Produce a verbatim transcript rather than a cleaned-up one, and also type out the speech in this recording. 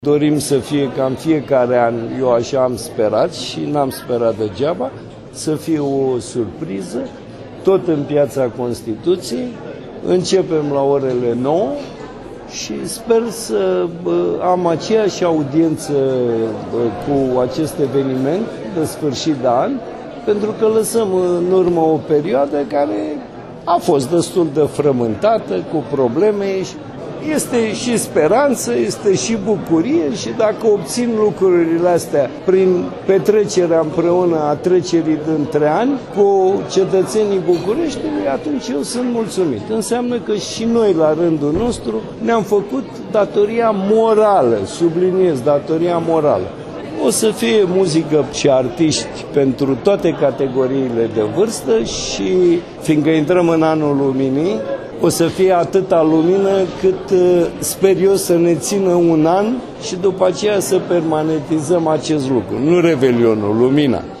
Dorim să fie ca în fiecare an, eu așa am sperat și n-am sperat degeaba, să fie o surpriză, tot în Piața Constituției. Începem la orele nouă și sper să am aceeași audiență cu acest eveniment de sfârșit de an, pentru că lăsăm în urmă o perioadă care a fost destul de frământată, cu probleme. Este și speranță, este și bucurie și dacă obțin lucrurile astea prin petrecerea împreună a trecerii dintre ani cu cetățenii Bucureștiului, atunci eu sunt mulțumit. Înseamnă că și noi, la rândul nostru, ne-am făcut datoria morală, subliniez, datoria morală. O să fie muzică și artiști pentru toate categoriile de vârstă și, fiindcă intrăm în anul luminii, o să fie atâta lumină cât sper eu să ne țină un an și după aceea să permanentizăm acest lucru. Nu Revelionul, lumina.